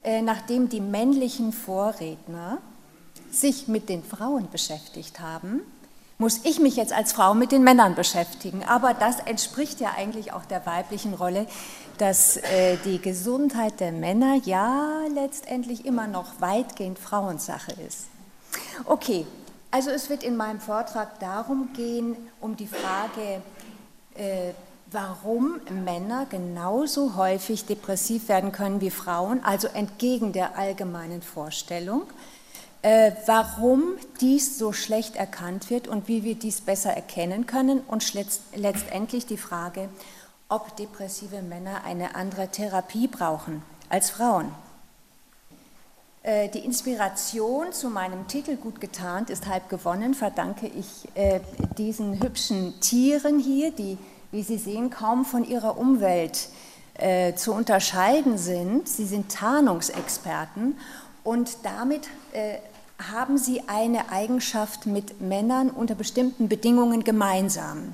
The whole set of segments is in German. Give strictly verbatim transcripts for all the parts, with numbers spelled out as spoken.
äh, nachdem die männlichen Vorredner sich mit den Frauen beschäftigt haben, muss ich mich jetzt als Frau mit den Männern beschäftigen. Aber das entspricht ja eigentlich auch der weiblichen Rolle, dass äh, die Gesundheit der Männer ja letztendlich immer noch weitgehend Frauensache ist. Okay, also es wird in meinem Vortrag darum gehen, um die Frage, äh, warum Männer genauso häufig depressiv werden können wie Frauen, also entgegen der allgemeinen Vorstellung, äh, warum dies so schlecht erkannt wird und wie wir dies besser erkennen können und letztendlich die Frage, ob depressive Männer eine andere Therapie brauchen als Frauen. Äh, die Inspiration zu meinem Titel Gut getarnt ist halb gewonnen, verdanke ich äh, diesen hübschen Tieren hier, die, wie Sie sehen, kaum von ihrer Umwelt äh, zu unterscheiden sind. Sie sind Tarnungsexperten und damit äh, haben sie eine Eigenschaft mit Männern unter bestimmten Bedingungen gemeinsam.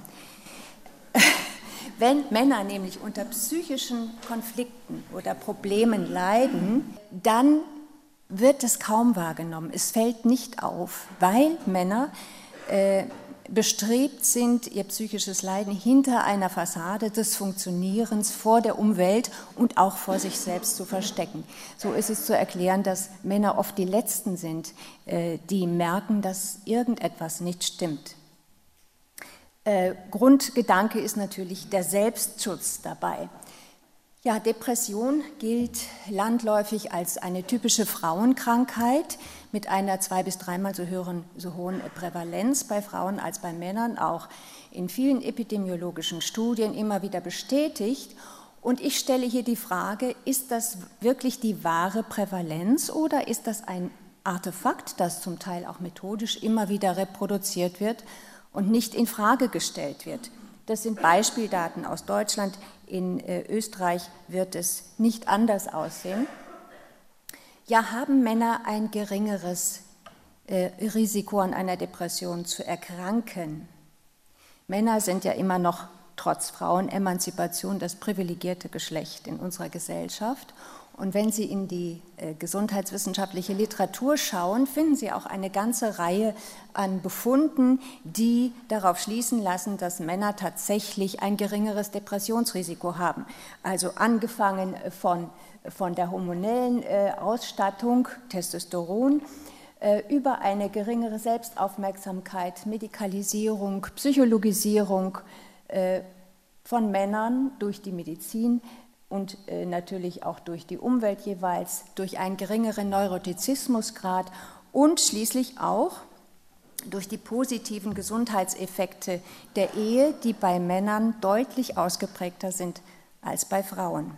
Wenn Männer nämlich unter psychischen Konflikten oder Problemen leiden, dann wird es kaum wahrgenommen. Es fällt nicht auf, weil Männer äh, bestrebt sind, ihr psychisches Leiden hinter einer Fassade des Funktionierens vor der Umwelt und auch vor sich selbst zu verstecken. So ist es zu erklären, dass Männer oft die Letzten sind, äh, die merken, dass irgendetwas nicht stimmt. Äh, Grundgedanke ist natürlich der Selbstschutz dabei. Ja, Depression gilt landläufig als eine typische Frauenkrankheit mit einer zwei- bis dreimal so, höheren, so hohen Prävalenz bei Frauen als bei Männern, auch in vielen epidemiologischen Studien immer wieder bestätigt. Und ich stelle hier die Frage, ist das wirklich die wahre Prävalenz oder ist das ein Artefakt, das zum Teil auch methodisch immer wieder reproduziert wird und nicht in Frage gestellt wird? Das sind Beispieldaten aus Deutschland. In äh, Österreich wird es nicht anders aussehen. Ja, haben Männer ein geringeres äh, Risiko an einer Depression zu erkranken? Männer sind ja immer noch trotz Frauenemanzipation das privilegierte Geschlecht in unserer Gesellschaft. Und wenn Sie in die äh, gesundheitswissenschaftliche Literatur schauen, finden Sie auch eine ganze Reihe an Befunden, die darauf schließen lassen, dass Männer tatsächlich ein geringeres Depressionsrisiko haben. Also angefangen von, von der hormonellen äh, Ausstattung, Testosteron, äh, über eine geringere Selbstaufmerksamkeit, Medikalisierung, Psychologisierung äh, von Männern durch die Medizin, und äh, natürlich auch durch die Umwelt jeweils, durch einen geringeren Neurotizismusgrad und schließlich auch durch die positiven Gesundheitseffekte der Ehe, die bei Männern deutlich ausgeprägter sind als bei Frauen.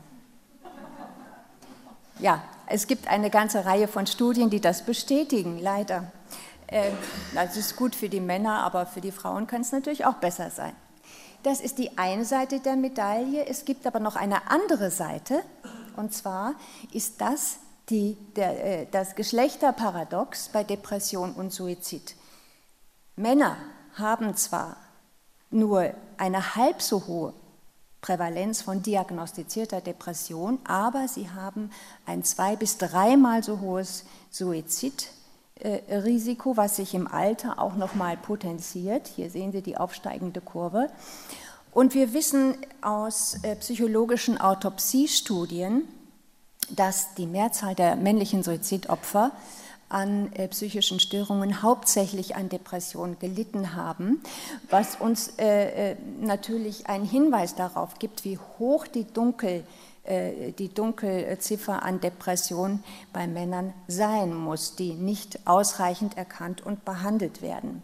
Ja, es gibt eine ganze Reihe von Studien, die das bestätigen, leider. Äh, das ist gut für die Männer, aber für die Frauen kann es natürlich auch besser sein. Das ist die eine Seite der Medaille. Es gibt aber noch eine andere Seite, und zwar ist das die, der, das Geschlechterparadox bei Depression und Suizid. Männer haben zwar nur eine halb so hohe Prävalenz von diagnostizierter Depression, aber sie haben ein zwei- bis dreimal so hohes Suizid. Risiko, was sich im Alter auch nochmal potenziert. Hier sehen Sie die aufsteigende Kurve. Und wir wissen aus psychologischen Autopsiestudien, dass die Mehrzahl der männlichen Suizidopfer an psychischen Störungen hauptsächlich an Depressionen gelitten haben, was uns natürlich einen Hinweis darauf gibt, wie hoch die Dunkel die Dunkelziffer an Depression bei Männern sein muss, die nicht ausreichend erkannt und behandelt werden.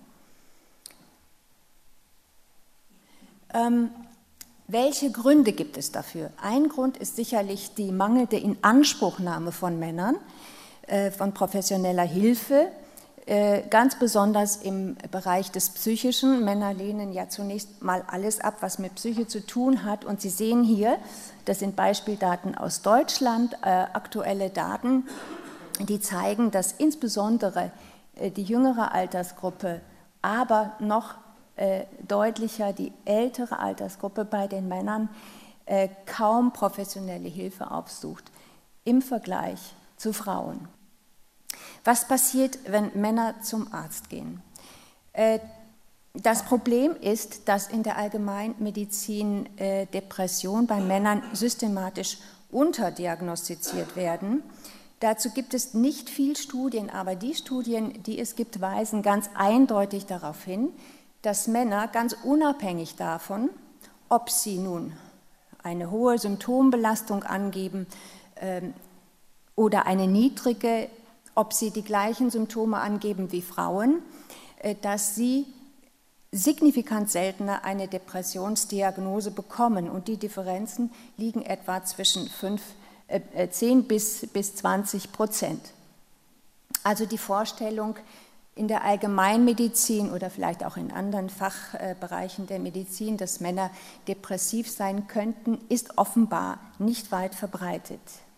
Ähm, welche Gründe gibt es dafür? Ein Grund ist sicherlich die mangelnde Inanspruchnahme von Männern, äh, von professioneller Hilfe, äh, ganz besonders im Bereich des Psychischen. Männer lehnen ja zunächst mal alles ab, was mit Psyche zu tun hat. Und Sie sehen hier, das sind Beispieldaten aus Deutschland, äh, aktuelle Daten, die zeigen, dass insbesondere äh, die jüngere Altersgruppe, aber noch äh, deutlicher die ältere Altersgruppe bei den Männern äh, kaum professionelle Hilfe aufsucht im Vergleich zu Frauen. Was passiert, wenn Männer zum Arzt gehen? Das Problem ist, dass in der Allgemeinmedizin Depressionen bei Männern systematisch unterdiagnostiziert werden. Dazu gibt es nicht viel Studien, aber die Studien, die es gibt, weisen ganz eindeutig darauf hin, dass Männer ganz unabhängig davon, ob sie nun eine hohe Symptombelastung angeben ähm, oder eine niedrige, ob sie die gleichen Symptome angeben wie Frauen, äh, dass sie signifikant seltener eine Depressionsdiagnose bekommen. Und die Differenzen liegen etwa zwischen fünf, äh, zehn bis, bis zwanzig Prozent. Also die Vorstellung, in der Allgemeinmedizin oder vielleicht auch in anderen Fachbereichen der Medizin, dass Männer depressiv sein könnten, ist offenbar nicht weit verbreitet.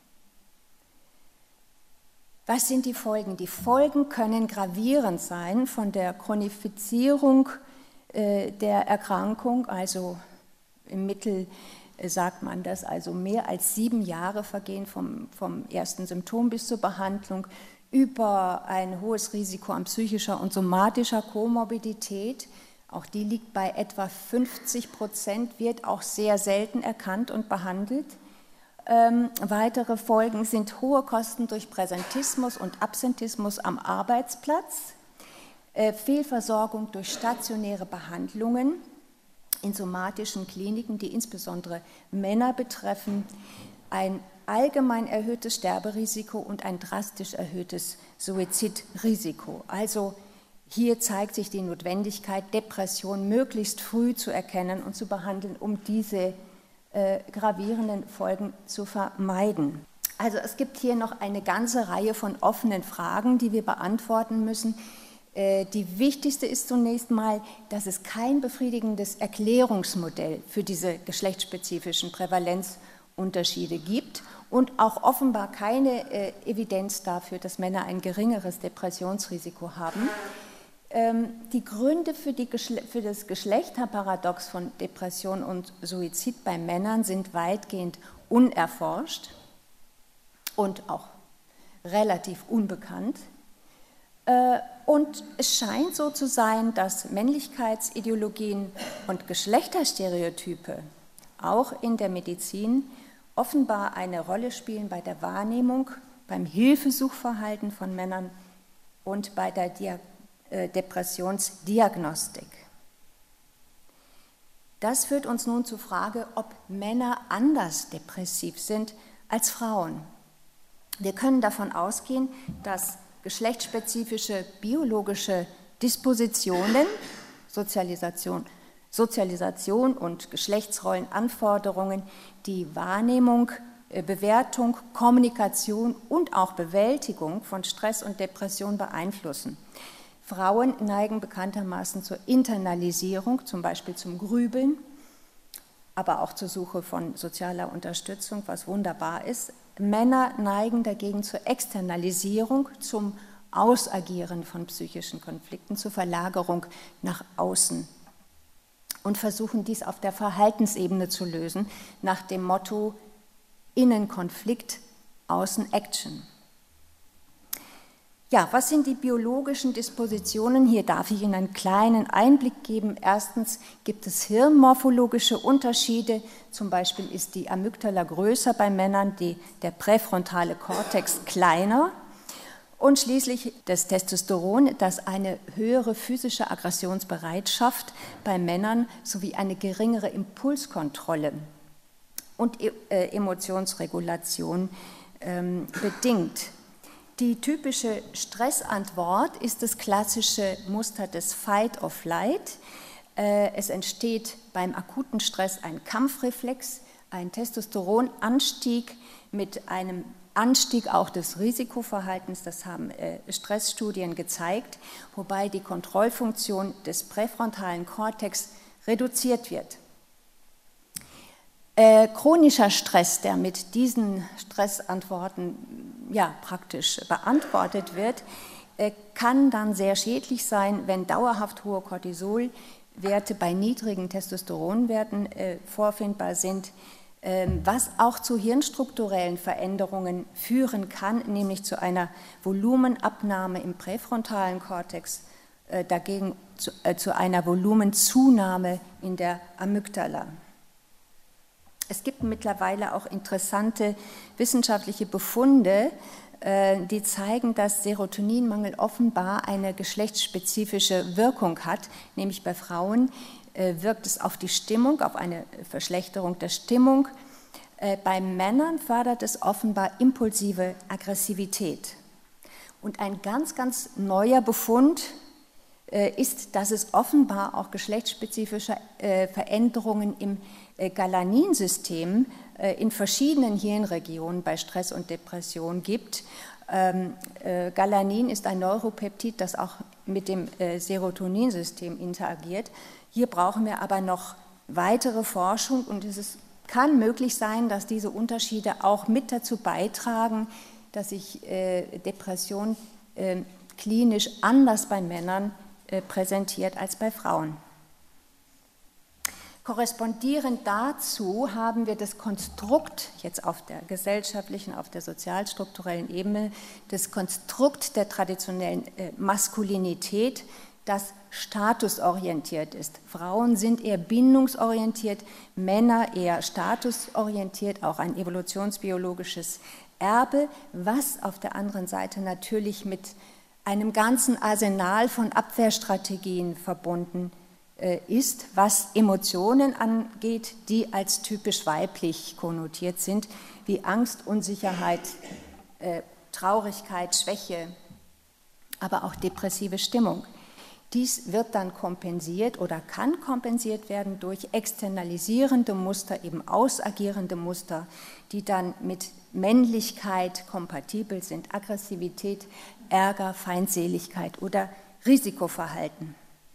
Was sind die Folgen? Die Folgen können gravierend sein von der Chronifizierung der Erkrankung, also im Mittel sagt man das, also mehr als sieben Jahre vergehen vom, vom ersten Symptom bis zur Behandlung, über ein hohes Risiko an psychischer und somatischer Komorbidität. Auch die liegt bei etwa fünfzig Prozent, wird auch sehr selten erkannt und behandelt. Ähm, weitere Folgen sind hohe Kosten durch Präsentismus und Absentismus am Arbeitsplatz, äh, Fehlversorgung durch stationäre Behandlungen in somatischen Kliniken, die insbesondere Männer betreffen, ein allgemein erhöhtes Sterberisiko und ein drastisch erhöhtes Suizidrisiko. Also hier zeigt sich die Notwendigkeit, Depression möglichst früh zu erkennen und zu behandeln, um diese äh, gravierenden Folgen zu vermeiden. Also es gibt hier noch eine ganze Reihe von offenen Fragen, die wir beantworten müssen. Äh, die wichtigste ist zunächst mal, dass es kein befriedigendes Erklärungsmodell für diese geschlechtsspezifischen Prävalenzunterschiede gibt und auch offenbar keine äh, Evidenz dafür, dass Männer ein geringeres Depressionsrisiko haben. Ähm, die Gründe für, die Geschle- für das Geschlechterparadox von Depression und Suizid bei Männern sind weitgehend unerforscht und auch relativ unbekannt. Äh, und es scheint so zu sein, dass Männlichkeitsideologien und Geschlechterstereotype auch in der Medizin offenbar eine Rolle spielen bei der Wahrnehmung, beim Hilfesuchverhalten von Männern und bei der Dia- äh, Depressionsdiagnostik. Das führt uns nun zur Frage, ob Männer anders depressiv sind als Frauen. Wir können davon ausgehen, dass geschlechtsspezifische biologische Dispositionen, Sozialisation, Sozialisation und Geschlechtsrollenanforderungen die Wahrnehmung, Bewertung, Kommunikation und auch Bewältigung von Stress und Depression beeinflussen. Frauen neigen bekanntermaßen zur Internalisierung, zum Beispiel zum Grübeln, aber auch zur Suche von sozialer Unterstützung, was wunderbar ist. Männer neigen dagegen zur Externalisierung, zum Ausagieren von psychischen Konflikten, zur Verlagerung nach außen und versuchen dies auf der Verhaltensebene zu lösen, nach dem Motto Innenkonflikt, Außen-Action. Ja, was sind die biologischen Dispositionen? Hier darf ich Ihnen einen kleinen Einblick geben. Erstens gibt es hirnmorphologische Unterschiede. Zum Beispiel ist die Amygdala größer bei Männern, die, der präfrontale Kortex kleiner. Und schließlich das Testosteron, das eine höhere physische Aggressionsbereitschaft bei Männern sowie eine geringere Impulskontrolle und äh, Emotionsregulation ähm, bedingt. Die typische Stressantwort ist das klassische Muster des Fight or Flight. Es entsteht beim akuten Stress ein Kampfreflex, ein Testosteronanstieg mit einem Anstieg auch des Risikoverhaltens, das haben Stressstudien gezeigt, wobei die Kontrollfunktion des präfrontalen Kortex reduziert wird. Äh, chronischer Stress, der mit diesen Stressantworten ja, praktisch beantwortet wird, äh, kann dann sehr schädlich sein, wenn dauerhaft hohe Cortisolwerte bei niedrigen Testosteronwerten äh, vorfindbar sind. was auch zu hirnstrukturellen Veränderungen führen kann, nämlich zu einer Volumenabnahme im präfrontalen Kortex, dagegen zu, äh, zu einer Volumenzunahme in der Amygdala. Es gibt mittlerweile auch interessante wissenschaftliche Befunde, äh, die zeigen, dass Serotoninmangel offenbar eine geschlechtsspezifische Wirkung hat, nämlich bei Frauen äh, wirkt es auf die Stimmung, auf eine Verschlechterung der Stimmung. Äh, bei Männern fördert es offenbar impulsive Aggressivität. Und ein ganz, ganz neuer Befund ist, dass es offenbar auch geschlechtsspezifische Veränderungen im Galaninsystem in verschiedenen Hirnregionen bei Stress und Depression gibt. Galanin ist ein Neuropeptid, das auch mit dem Serotoninsystem interagiert. Hier brauchen wir aber noch weitere Forschung und es ist, kann möglich sein, dass diese Unterschiede auch mit dazu beitragen, dass sich Depression klinisch anders bei Männern präsentiert als bei Frauen. Korrespondierend dazu haben wir das Konstrukt, jetzt auf der gesellschaftlichen, auf der sozialstrukturellen Ebene, das Konstrukt der traditionellen Maskulinität, das statusorientiert ist. Frauen sind eher bindungsorientiert, Männer eher statusorientiert, auch ein evolutionsbiologisches Erbe, was auf der anderen Seite natürlich mit einem ganzen Arsenal von Abwehrstrategien verbunden äh, ist, was Emotionen angeht, die als typisch weiblich konnotiert sind, wie Angst, Unsicherheit, äh, Traurigkeit, Schwäche, aber auch depressive Stimmung. Dies wird dann kompensiert oder kann kompensiert werden durch externalisierende Muster, eben ausagierende Muster, die dann mit Männlichkeit kompatibel sind, Aggressivität, Ärger, Feindseligkeit oder Risikoverhalten.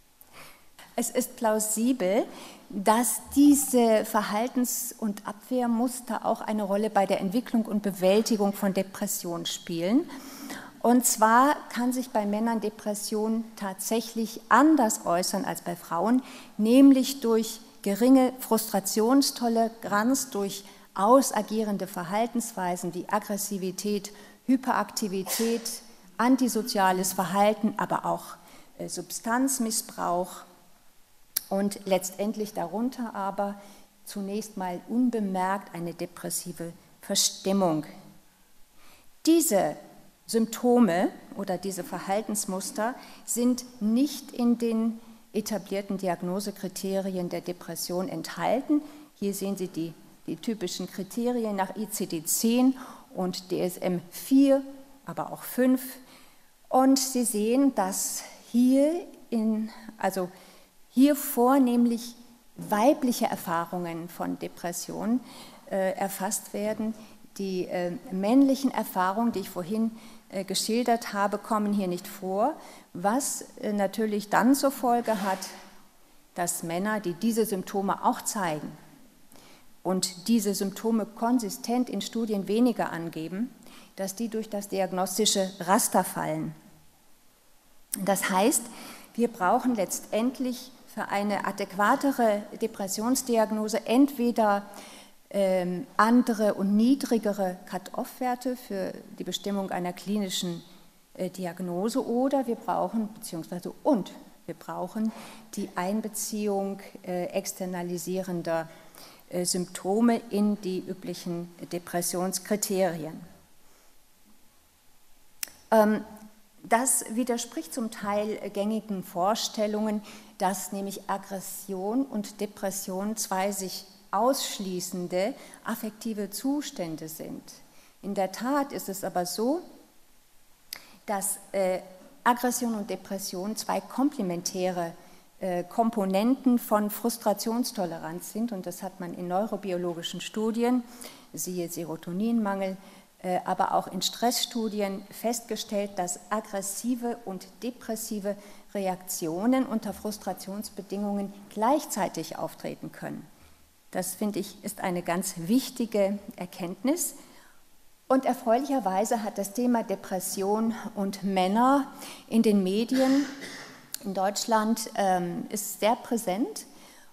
Es ist plausibel, dass diese Verhaltens- und Abwehrmuster auch eine Rolle bei der Entwicklung und Bewältigung von Depressionen spielen. Und zwar kann sich bei Männern Depression tatsächlich anders äußern als bei Frauen, nämlich durch geringe Frustrationstoleranz, durch ausagierende Verhaltensweisen wie Aggressivität, Hyperaktivität, antisoziales Verhalten, aber auch äh, Substanzmissbrauch und letztendlich darunter aber zunächst mal unbemerkt eine depressive Verstimmung. Diese Symptome oder diese Verhaltensmuster sind nicht in den etablierten Diagnosekriterien der Depression enthalten. Hier sehen Sie die, die typischen Kriterien nach I C D zehn und D S M vier, aber auch fünf. Und Sie sehen, dass hier, in, also hier vornehmlich weibliche Erfahrungen von Depression äh, erfasst werden. Die äh, männlichen Erfahrungen, die ich vorhin äh, geschildert habe, kommen hier nicht vor, was äh, natürlich dann zur Folge hat, dass Männer, die diese Symptome auch zeigen und diese Symptome konsistent in Studien weniger angeben, dass die durch das diagnostische Raster fallen. Das heißt, wir brauchen letztendlich für eine adäquatere Depressionsdiagnose entweder ähm, andere und niedrigere Cut-off-Werte für die Bestimmung einer klinischen äh, Diagnose oder wir brauchen, beziehungsweise und wir brauchen die Einbeziehung äh, externalisierender äh, Symptome in die üblichen Depressionskriterien. Ähm, Das widerspricht zum Teil gängigen Vorstellungen, dass nämlich Aggression und Depression zwei sich ausschließende affektive Zustände sind. In der Tat ist es aber so, dass äh, Aggression und Depression zwei komplementäre äh, Komponenten von Frustrationstoleranz sind und das hat man in neurobiologischen Studien, siehe Serotoninmangel, aber auch in Stressstudien festgestellt, dass aggressive und depressive Reaktionen unter Frustrationsbedingungen gleichzeitig auftreten können. Das, finde ich, ist eine ganz wichtige Erkenntnis. Und erfreulicherweise hat das Thema Depression und Männer in den Medien in Deutschland ähm, ist sehr präsent.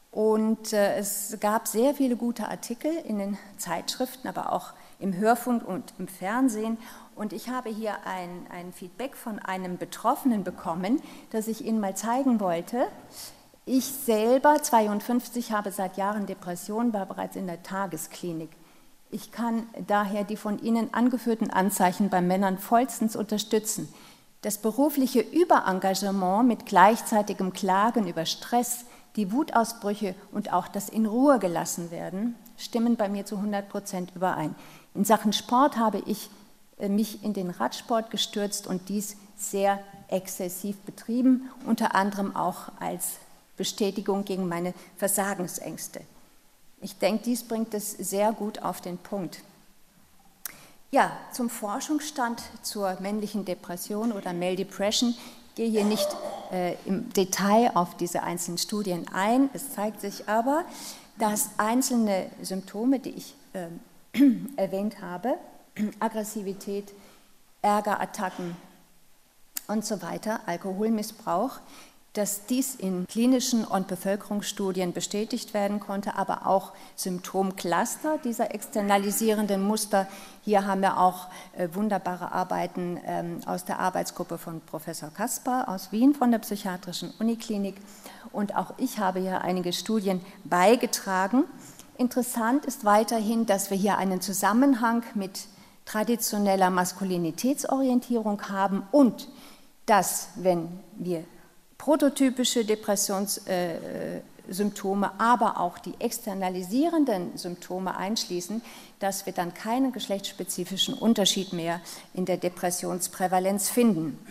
Und äh, es gab sehr viele gute Artikel in den Zeitschriften, aber auch im Hörfunk und im Fernsehen. Und ich habe hier ein, ein Feedback von einem Betroffenen bekommen, das ich Ihnen mal zeigen wollte. Ich selber, zweiundfünfzig, habe seit Jahren Depressionen, war bereits in der Tagesklinik. Ich kann daher die von Ihnen angeführten Anzeichen bei Männern vollstens unterstützen. Das berufliche Überengagement mit gleichzeitigem Klagen über Stress, die Wutausbrüche und auch das in Ruhe gelassen werden, stimmen bei mir zu hundert Prozent überein. In Sachen Sport habe ich mich in den Radsport gestürzt und dies sehr exzessiv betrieben, unter anderem auch als Bestätigung gegen meine Versagensängste. Ich denke, dies bringt es sehr gut auf den Punkt. Ja, zum Forschungsstand zur männlichen Depression oder Male Depression gehe hier nicht äh, im Detail auf diese einzelnen Studien ein. Es zeigt sich aber, dass einzelne Symptome, die ich äh, erwähnt habe, Aggressivität, Ärgerattacken und so weiter, Alkoholmissbrauch, dass dies in klinischen und Bevölkerungsstudien bestätigt werden konnte, aber auch Symptomcluster dieser externalisierenden Muster. Hier haben wir auch äh, wunderbare Arbeiten ähm, aus der Arbeitsgruppe von Professor Kaspar aus Wien von der Psychiatrischen Uniklinik. Und auch ich habe hier einige Studien beigetragen. Interessant ist weiterhin, dass wir hier einen Zusammenhang mit traditioneller Maskulinitätsorientierung haben und dass, wenn wir prototypische Depressionssymptome, äh, aber auch die externalisierenden Symptome einschließen, dass wir dann keinen geschlechtsspezifischen Unterschied mehr in der Depressionsprävalenz finden.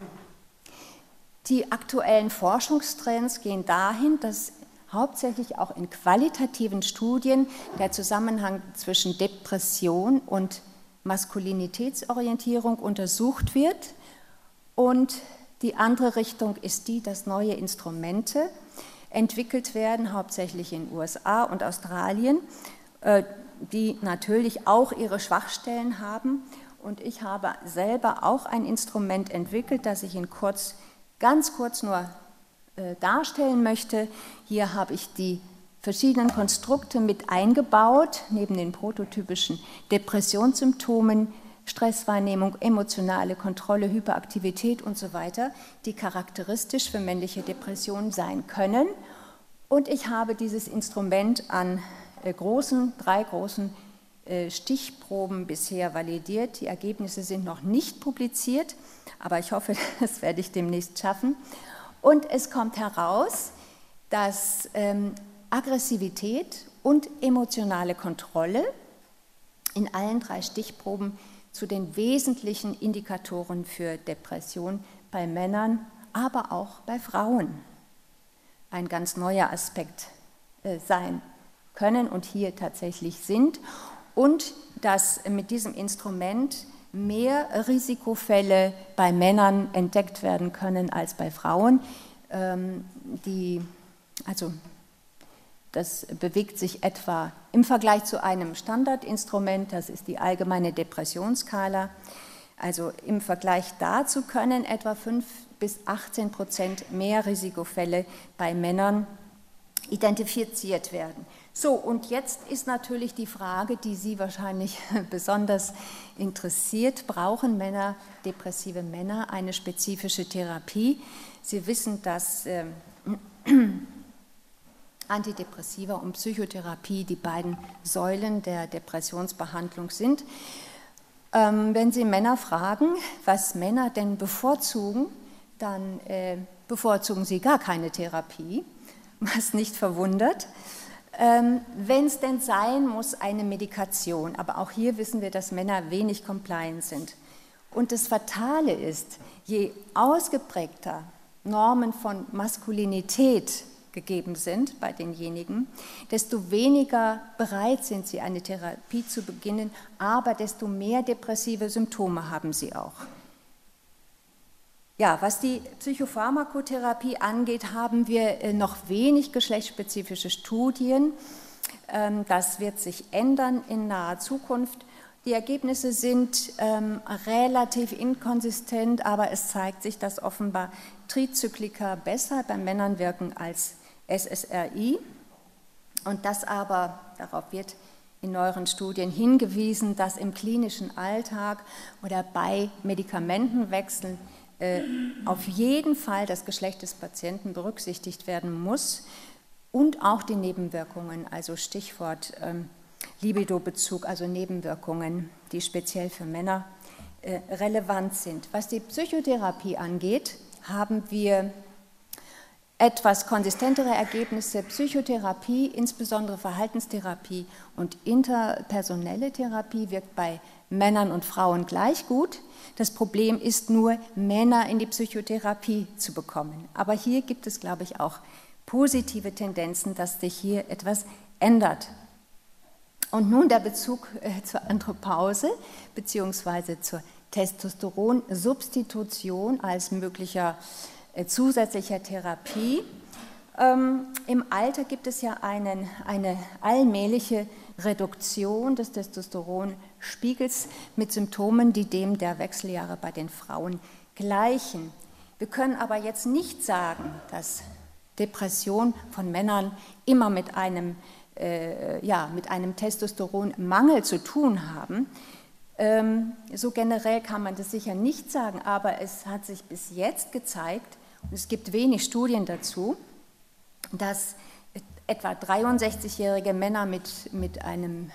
Die aktuellen Forschungstrends gehen dahin, dass hauptsächlich auch in qualitativen Studien der Zusammenhang zwischen Depression und Maskulinitätsorientierung untersucht wird. Und die andere Richtung ist die, dass neue Instrumente entwickelt werden, hauptsächlich in den U S A und Australien, die natürlich auch ihre Schwachstellen haben. Und ich habe selber auch ein Instrument entwickelt, das ich Ihnen kurz, ganz kurz nur darstellen möchte. Hier habe ich die verschiedenen Konstrukte mit eingebaut, neben den prototypischen Depressionssymptomen, Stresswahrnehmung, emotionale Kontrolle, Hyperaktivität und so weiter, die charakteristisch für männliche Depressionen sein können. Und ich habe dieses Instrument an äh, großen, drei großen äh, Stichproben bisher validiert. Die Ergebnisse sind noch nicht publiziert, aber ich hoffe, das werde ich demnächst schaffen. Und es kommt heraus, dass ähm, Aggressivität und emotionale Kontrolle in allen drei Stichproben zu den wesentlichen Indikatoren für Depression bei Männern, aber auch bei Frauen ein ganz neuer Aspekt äh, sein können und hier tatsächlich sind. Und dass mit diesem Instrument mehr Risikofälle bei Männern entdeckt werden können als bei Frauen. Ähm, die, also Das bewegt sich etwa im Vergleich zu einem Standardinstrument, das ist die allgemeine Depressionsskala. Also im Vergleich dazu können etwa fünf bis achtzehn Prozent mehr Risikofälle bei Männern identifiziert werden. So, und jetzt ist natürlich die Frage, die Sie wahrscheinlich besonders interessiert: Brauchen Männer, depressive Männer, eine spezifische Therapie? Sie wissen, dass äh, Antidepressiva und Psychotherapie die beiden Säulen der Depressionsbehandlung sind. Ähm, wenn Sie Männer fragen, was Männer denn bevorzugen, dann äh, bevorzugen sie gar keine Therapie, was nicht verwundert. Ähm, wenn es denn sein muss, eine Medikation, aber auch hier wissen wir, dass Männer wenig compliant sind. Und das Fatale ist, je ausgeprägter Normen von Maskulinität gegeben sind bei denjenigen, desto weniger bereit sind sie, eine Therapie zu beginnen, aber desto mehr depressive Symptome haben sie auch. Ja, was die Psychopharmakotherapie angeht, haben wir noch wenig geschlechtsspezifische Studien. Das wird sich ändern in naher Zukunft. Die Ergebnisse sind ähm, relativ inkonsistent, aber es zeigt sich, dass offenbar Trizyklika besser bei Männern wirken als S S R I. Und das aber, darauf wird in neueren Studien hingewiesen, dass im klinischen Alltag oder bei Medikamentenwechseln äh, auf jeden Fall das Geschlecht des Patienten berücksichtigt werden muss und auch die Nebenwirkungen, also Stichwort ähm, Libido-Bezug, also Nebenwirkungen, die speziell für Männer äh, relevant sind. Was die Psychotherapie angeht, haben wir etwas konsistentere Ergebnisse. Psychotherapie, insbesondere Verhaltenstherapie und interpersonelle Therapie wirkt bei Männern und Frauen gleich gut. Das Problem ist nur, Männer in die Psychotherapie zu bekommen. Aber hier gibt es, glaube ich, auch positive Tendenzen, dass sich hier etwas ändert. Und nun der Bezug äh, zur Andropause bzw. zur Testosteronsubstitution als möglicher zusätzlicher Therapie. Ähm, Im Alter gibt es ja einen, eine allmähliche Reduktion des Testosteronspiegels mit Symptomen, die dem der Wechseljahre bei den Frauen gleichen. Wir können aber jetzt nicht sagen, dass Depression von Männern immer mit einem, äh, ja, mit einem Testosteronmangel zu tun haben. Ähm, so generell kann man das sicher nicht sagen, aber es hat sich bis jetzt gezeigt, und es gibt wenig Studien dazu, dass etwa dreiundsechzigjährige Männer mit, mit einem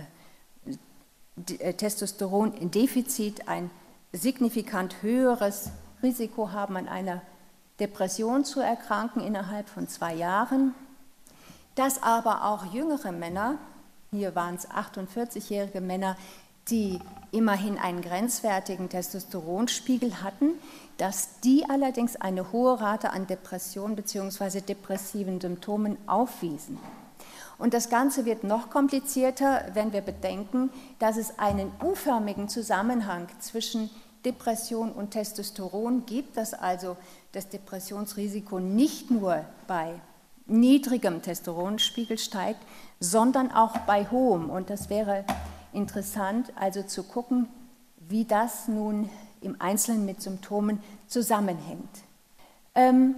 äh, Testosterondefizit ein signifikant höheres Risiko haben, an einer Depression zu erkranken innerhalb von zwei Jahren. Dass aber auch jüngere Männer, hier waren es achtundvierzigjährige Männer, die immerhin einen grenzwertigen Testosteronspiegel hatten, dass die allerdings eine hohe Rate an Depressionen bzw. depressiven Symptomen aufwiesen. Und das Ganze wird noch komplizierter, wenn wir bedenken, dass es einen U-förmigen Zusammenhang zwischen Depression und Testosteron gibt, dass also das Depressionsrisiko nicht nur bei niedrigem Testosteronspiegel steigt, sondern auch bei hohem. Und das wäre interessant, also zu gucken, wie das nun im Einzelnen mit Symptomen zusammenhängt. Ähm,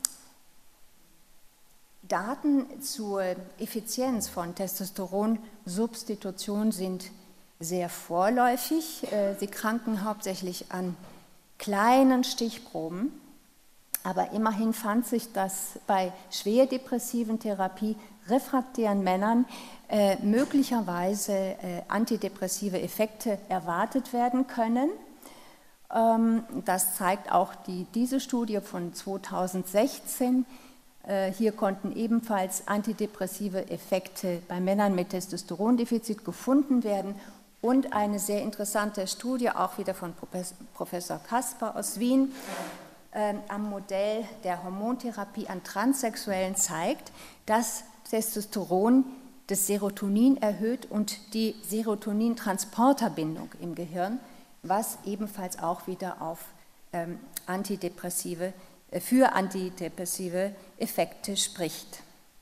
Daten zur Effizienz von Testosteronsubstitution sind sehr vorläufig. Sie kranken hauptsächlich an kleinen Stichproben, aber immerhin fand sich, dass bei schwer depressiven Therapie refraktären Männern äh, möglicherweise äh, antidepressive Effekte erwartet werden können. Ähm, das zeigt auch die, diese Studie von zweitausendsechzehn. Äh, hier konnten ebenfalls antidepressive Effekte bei Männern mit Testosterondefizit gefunden werden. Und eine sehr interessante Studie, auch wieder von Professor Kasper aus Wien, äh, am Modell der Hormontherapie an Transsexuellen zeigt, dass Testosteron das Serotonin erhöht und die Serotonintransporterbindung im Gehirn, was ebenfalls auch wieder auf ähm, antidepressive, äh, für antidepressive Effekte spricht.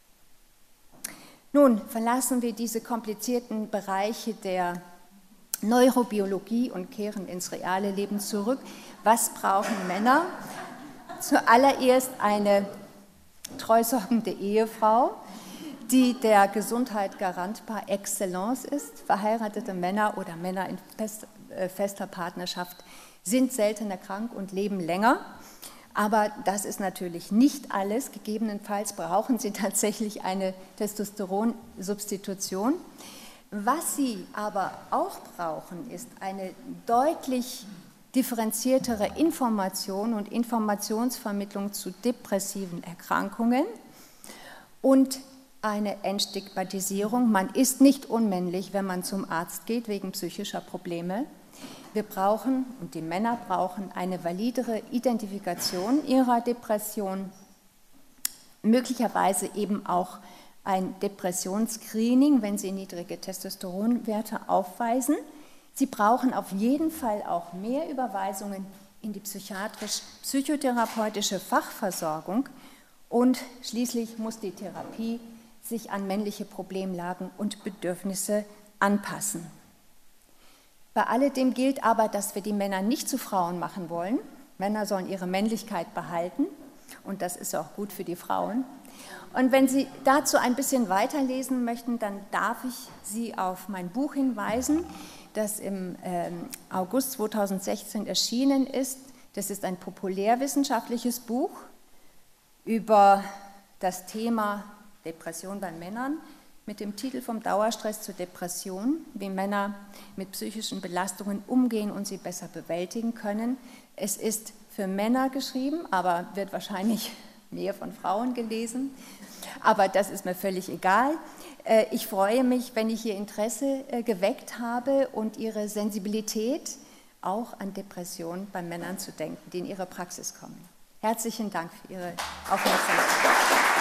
Nun verlassen wir diese komplizierten Bereiche der Neurobiologie und kehren ins reale Leben zurück. Was brauchen Männer? Zuallererst eine treusorgende Ehefrau, die der Gesundheit Garant par excellence ist. Verheiratete Männer oder Männer in fest, äh, fester Partnerschaft sind seltener krank und leben länger. Aber das ist natürlich nicht alles. Gegebenenfalls brauchen sie tatsächlich eine Testosteronsubstitution. Was sie aber auch brauchen, ist eine deutlich differenziertere Information und Informationsvermittlung zu depressiven Erkrankungen und eine Entstigmatisierung. Man ist nicht unmännlich, wenn man zum Arzt geht wegen psychischer Probleme. Wir brauchen, und die Männer brauchen, eine validere Identifikation ihrer Depression, möglicherweise eben auch ein Depressionsscreening, wenn sie niedrige Testosteronwerte aufweisen. Sie brauchen auf jeden Fall auch mehr Überweisungen in die psychiatrisch-psychotherapeutische Fachversorgung und schließlich muss die Therapie sich an männliche Problemlagen und Bedürfnisse anpassen. Bei alledem gilt aber, dass wir die Männer nicht zu Frauen machen wollen. Männer sollen ihre Männlichkeit behalten und das ist auch gut für die Frauen. Und wenn Sie dazu ein bisschen weiterlesen möchten, dann darf ich Sie auf mein Buch hinweisen, das im ähm, August zweitausendsechzehn erschienen ist. Das ist ein populärwissenschaftliches Buch über das Thema Depression bei Männern mit dem Titel Vom Dauerstress zur Depression, wie Männer mit psychischen Belastungen umgehen und sie besser bewältigen können. Es ist für Männer geschrieben, aber wird wahrscheinlich mehr von Frauen gelesen. Aber das ist mir völlig egal. Ich freue mich, wenn ich Ihr Interesse geweckt habe und Ihre Sensibilität auch an Depressionen bei Männern zu denken, die in Ihre Praxis kommen. Herzlichen Dank für Ihre Aufmerksamkeit.